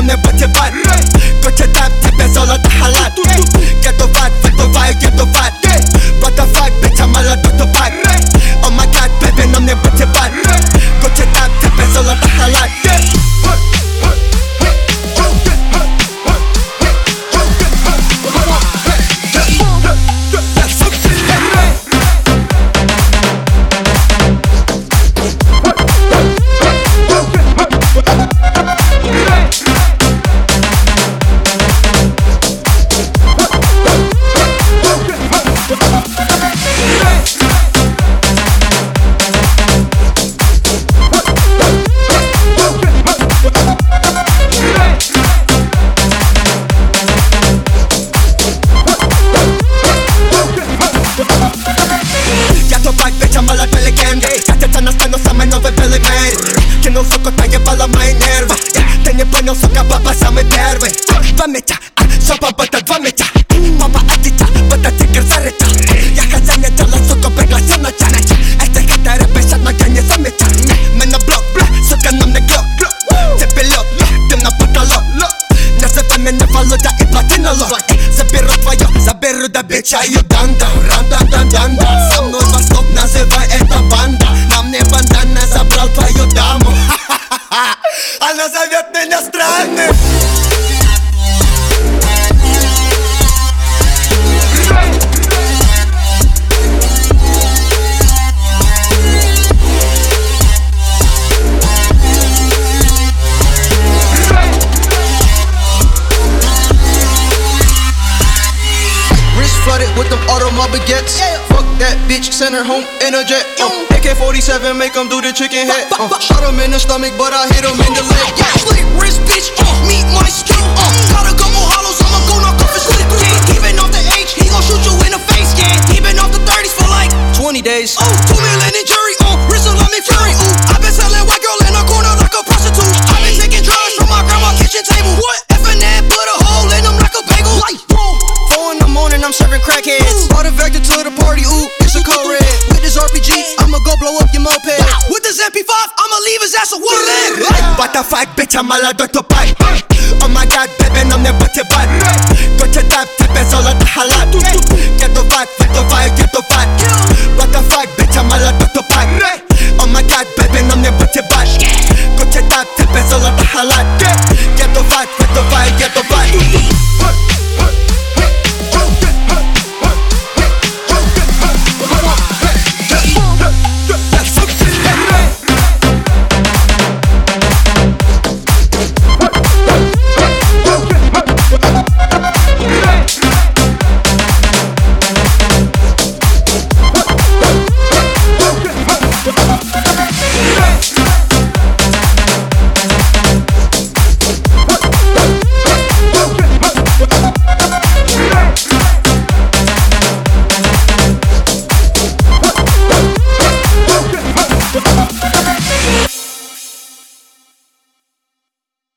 mnie potrzebać. Kocie tam, ciebie solo ta halat. Get to fight, fit to fight, get to fight. What the fuck, bitch, I'm all about to fight. Oh my god, baby, na mnie potrzebać. Kocie tam, ciebie solo ta halat. Сука, баба, самый первый. Два меча, шопа, бата, два меча. Папа, атита, бата, тигр, зарыта. Я хозяин дела, сука, пригласил на чай. Эти хитеры бесят, но я не замечаю. Мы на блок, бля, сука, нам не глок. Ты пилот, дым на потолок. Называй меня Володя и платинолог. Заберу твое, заберу до бича и данда. Рам-дан-дан-дан-дан. Со мной восток, называй это банда. На мне бандана, забрал твою даму. Она зовет меня странным. Wrist flooded with them automobile baguettes. Fuck that bitch, send her home in a jet. AK-47, make him do the chicken head. Shot him in the stomach, but I hit him in the leg. Slick wrist, bitch, meet my skin. Got a couple hollows, I'ma go knock off his lip. Keeping off the H, he gon' shoot you in the face. Keeping off the 30s for like 20 days. 2 million in jury, wrist on me fury. I been selling white girl in a corner like a prostitute. I been taking drugs from my grandma's kitchen table. What? Effing that, put a hole in them like a bagel. 4 in the morning, I'm serving crackheads. Brought a vector to the party, it's a code red. With this RPG, I'ma go blow up your moped. With this MP5, I'ma leave his ass a woodland. What the fuck, bitch, I'm all about to fight. Oh my god, baby, на мне поtrzebać. Kocie tam, ciebie solo ta halat. Get to fight, fit to fight, get to fight.